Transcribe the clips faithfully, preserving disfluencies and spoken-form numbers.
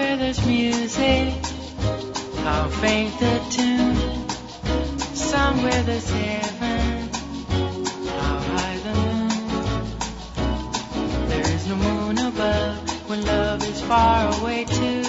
Somewhere there's music, how faint the tune. Somewhere there's heaven, how high the moon. There is no moon above when love is far away too.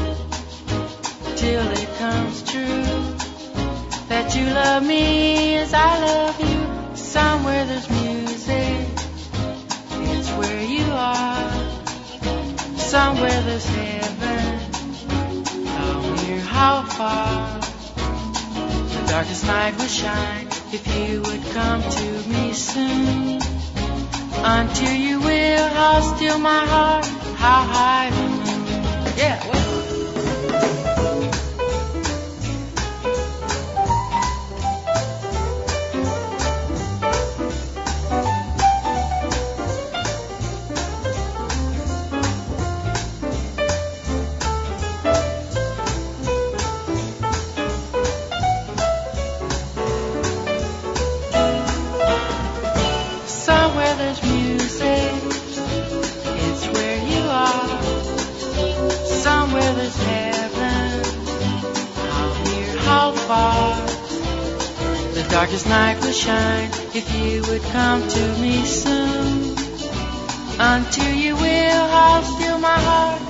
Till it comes true that you love me as I love you. Somewhere there's music, it's where you are. Somewhere there's heaven, how near, how far. The darkest night will shine if you would come to me soon. Until you will, how still my heart, how high the moon. Yeah, well. Darkest night will shine if you would come to me soon. Until you will, how still my heart,